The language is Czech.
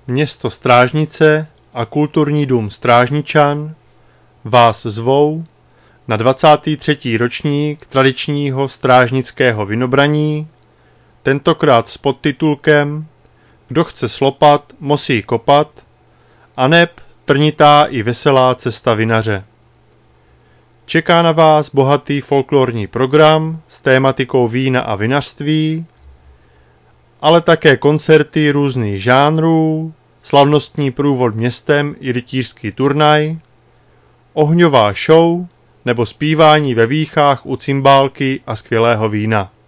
Město Strážnice a Kulturní dům Strážničan vás zvou na 23. ročník tradičního strážnického vinobraní, tentokrát s podtitulkem Kdo chce slopat, musí kopat, aneb trnitá i veselá cesta vinaře. Čeká na vás bohatý folklorní program s tématikou vína a vinařství, ale také koncerty různých žánrů, slavnostní průvod městem i rytířský turnaj, ohňová show nebo zpívání ve výchách u cymbálky a skvělého vína.